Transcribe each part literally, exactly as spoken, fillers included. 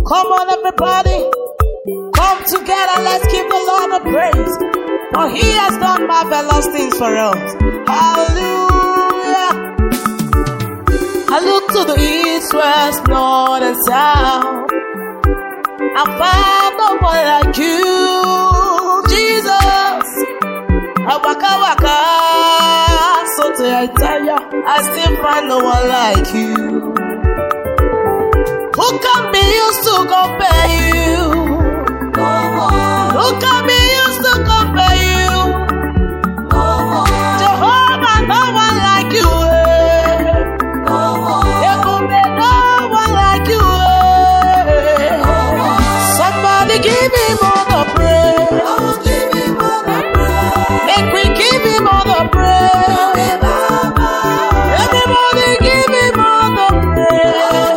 Come on, everybody. Come together, let's give the Lord a praise. For He has done marvelous things for us. Hallelujah. I look to the east, west, north, and south. I found no one like you, Jesus. I waka waka, so till I tell ya, I still find no one like you. Who can be used to compare you? No one. Who can be used to compare you? No one. Jehovah, no one like you. Eh? No one. There could be no one like you. Eh? No one. Somebody give him all the praise. Oh, give him all the praise. Make we give him all the praise. Everybody give him all the praise.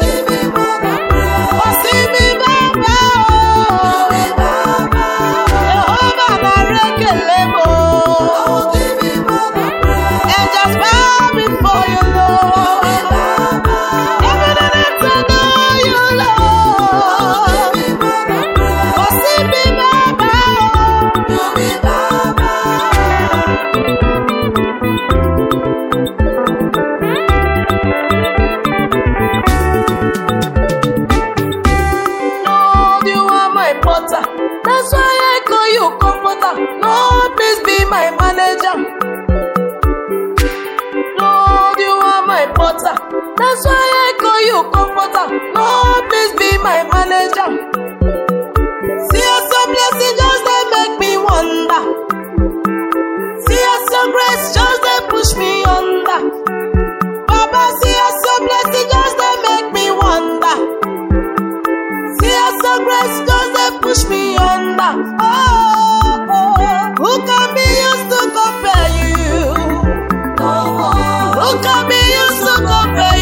That's why I call you comforter. Lord, please be my manager. Lord, you are my potter. That's why I call you comforter. Lord, please be my manager. See us so blessed, just they make me wonder. See us so grace, just they push me under. Baba, see us so blessed, just they make me wonder. See us so grace, just they push me under. Oh, oh, oh, who can be used to compare you? No one. Who can be used to compare